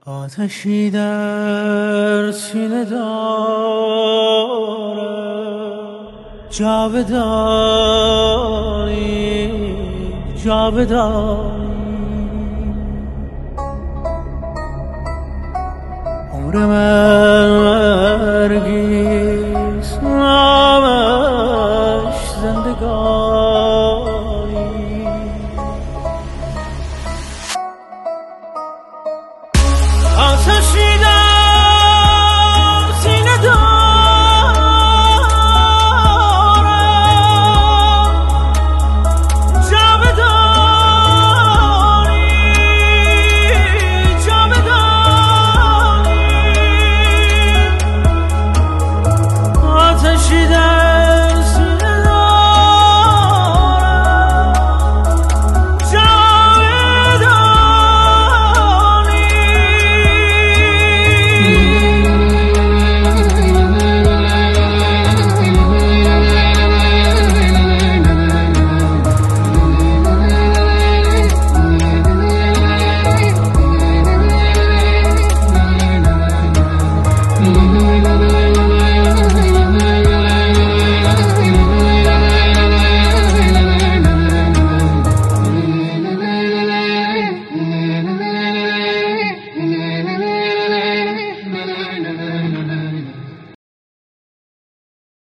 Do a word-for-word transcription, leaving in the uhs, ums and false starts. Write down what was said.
آتشی در سینه دارم، جاودانی جاودانی. عمر من مرگیست، نامش زندگانی. آتشی در سینه دارم، جاودانی جاودانی. آتشی در سینه دارم، جاودانی. Mm-hmm.